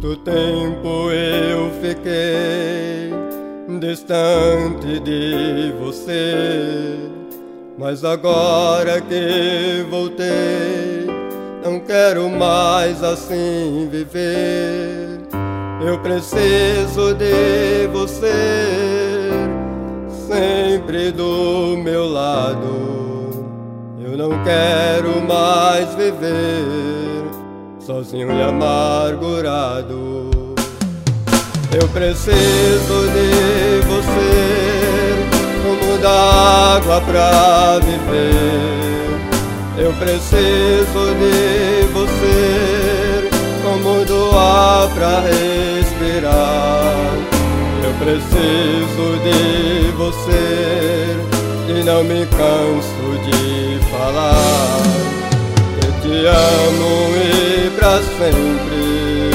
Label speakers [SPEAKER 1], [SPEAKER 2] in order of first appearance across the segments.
[SPEAKER 1] Muito tempo eu fiquei distante de você, mas agora que voltei, não quero mais assim viver. Eu preciso de você, sempre do meu lado. Eu não quero mais viver sozinho e amargurado. Eu preciso de você, como d'água pra viver. Eu preciso de você, como do ar pra respirar. Eu preciso de você e não me canso de falar. Eu te amo e pra sempre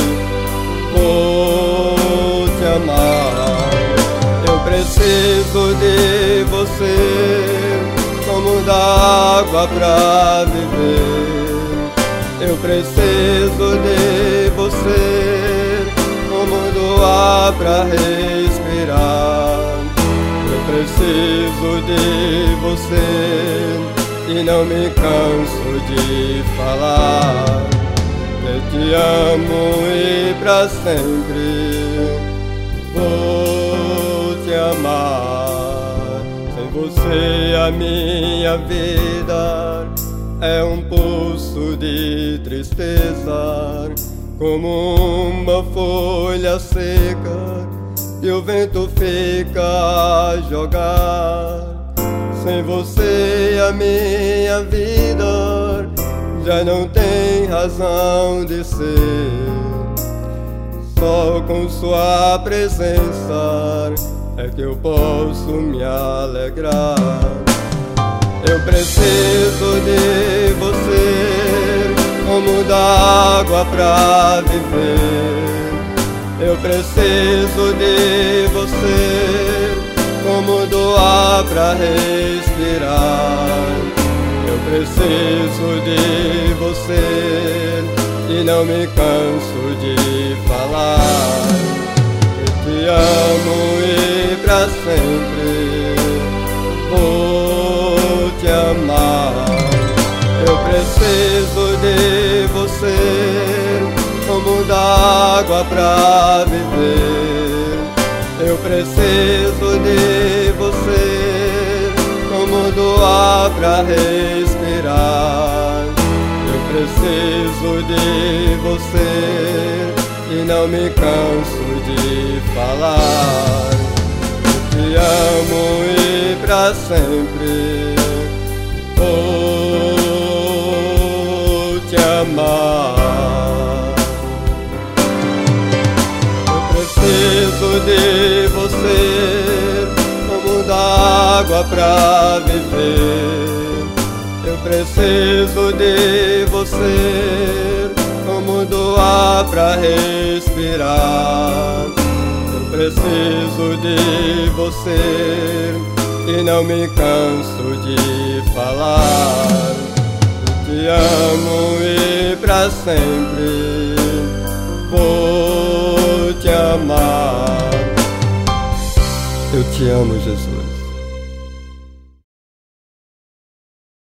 [SPEAKER 1] vou te amar. Eu preciso de você, como d'água pra viver. Eu preciso de você, como do ar pra respirar. Eu preciso de você e não me canso de falar. Eu te amo e pra sempre vou te amar. Sem você a minha vida é um poço de tristeza, como uma folha seca que o vento fica a jogar. Sem você a minha vida já não tem razão de ser. Só com sua presença é que eu posso me alegrar. Eu preciso de você, como d'água pra viver. Eu preciso de você, como do ar pra respirar. Eu preciso de você e não me canso de falar. Eu te amo e pra sempre vou te amar. Eu preciso de você, como d'água pra viver. Eu preciso de você, como do ar pra respirar. Eu preciso de você e não me canso de falar. Eu te amo e pra sempre vou te amar. Eu preciso de você, como d'água pra viver. Eu preciso de você, como do ar pra respirar. Eu preciso de você e não me canso de falar. Eu te amo e pra sempre vou te amar. Eu te amo, Jesus.